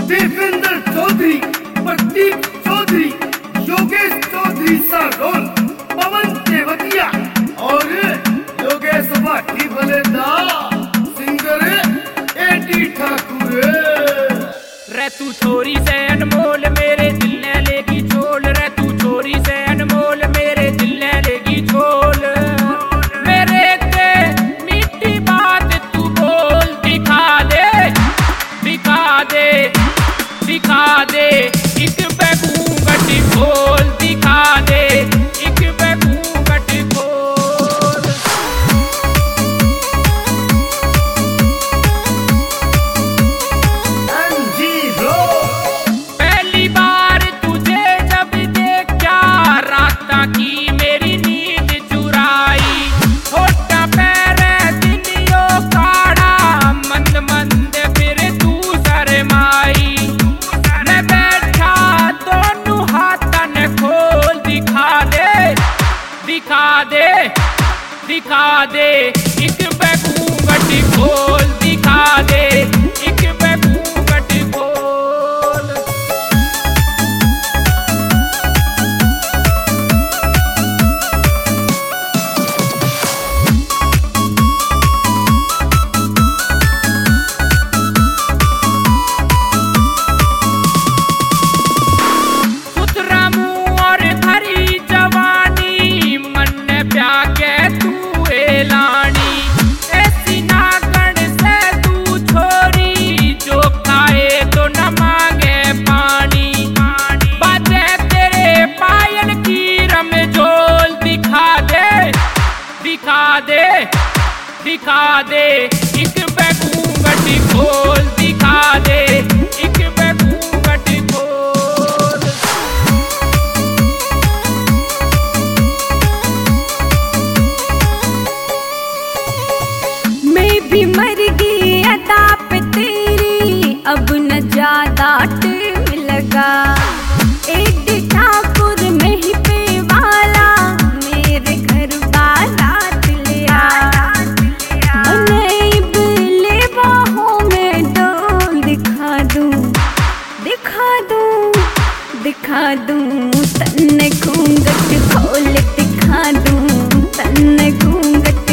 देवेंद्र चौधरी, प्रदीप चौधरी, योगेश चौधरी सा रोल, पवन तेवतिया और योगेश भाटी बलेदा सिंगर एटी ठाकुर। रे तू छोरी से अनमोल मेरे दिल ने लेगी झोल, रे तू छोरी से अनमोल मेरे दिल ने लेगी झोल। मेरे ते मीठी बात तू बोल, दिखा दे दिखा दे दिखा दे एक बेगूंगट खोल, दिखा दे एक बेगूंगट खोल। पहली बार तुझे जब देखा रात की मेरी नींद चुराई, छोटा पैर दिलियो काड़ा मंद मंद फिर तू शर्माई। मैं बैठा दोनों हाथन खोल, दिखा दे दिखा दे दिखा दे एक बेगूंगट खोल, दिखा दे एक बेगूंगट खोल। सुथरा मुंह और भरी जवानी, मन ने प्यार के तू एलानी। ऐसी नागण से तू छोरी, जो खाए तो न मांगे पानी। बाजे तेरे पायल की रमझोल, दिखा दे दिखा दे दिखा दे एक बेगूंगट खोल, दिखा दे एक बेगूंगट खोल। मैं भी मर गई अदा पे तेरी, अब न ज्यादा टाइम लगा। एक ठाकुर में ही पे वाला मेरे घर बारात लिया। मने बिले बाहों में डोल, दिखा दूं दिखा दूं दिखा दूं तन्ने घूंघट खोल, दिखा दूं तन्ने घूंघट